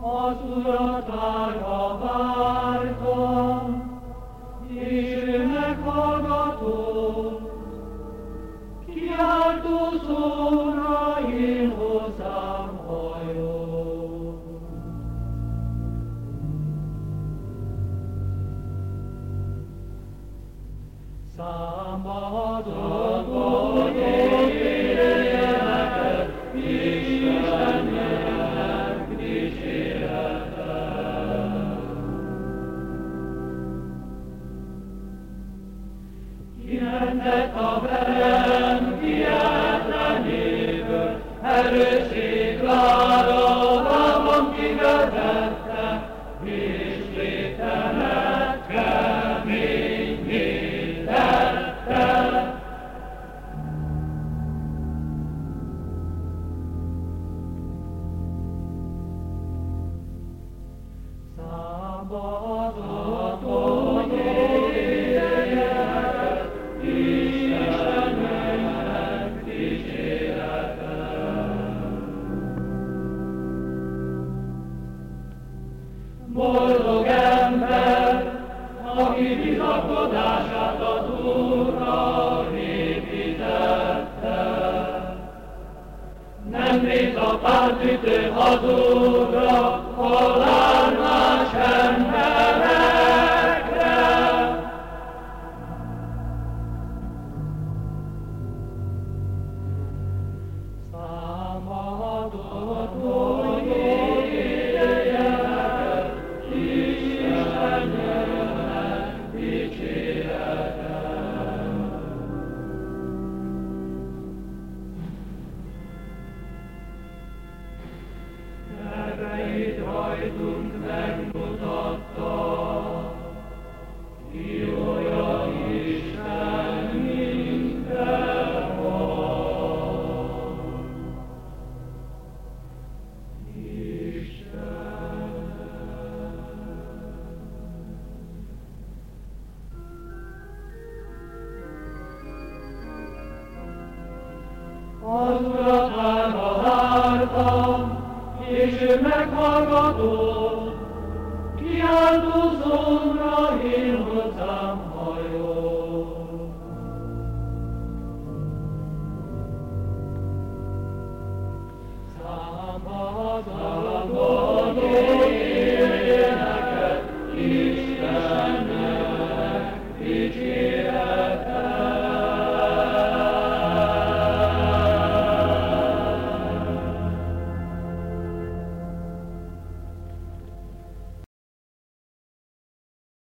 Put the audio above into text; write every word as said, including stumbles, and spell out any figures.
Az Urat várva vártam, és ő meghallgatott. Kiáltó szóra én hozzám hajol. Számadott volt éjjeleket, Istennek dicséretet. Kimentett a velem kietlenéből, erősség lára lábam kivezette, és létemet keményé tette. Szabadott volt éjjeleket, Istennek dicséretet. Boldog ember, aki bizakodását az Úrra építette. Nem bíz a pártütő hazugra, halál más emberekre. Számadott volt éjjeleket, Istennek dicséretet. Terveit rajtunk megmutatta, jója Isten mindenhol. Isten. Az Urat